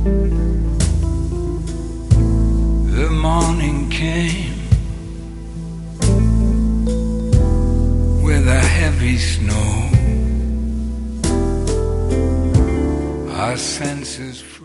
The morning came with a heavy snow. Our senses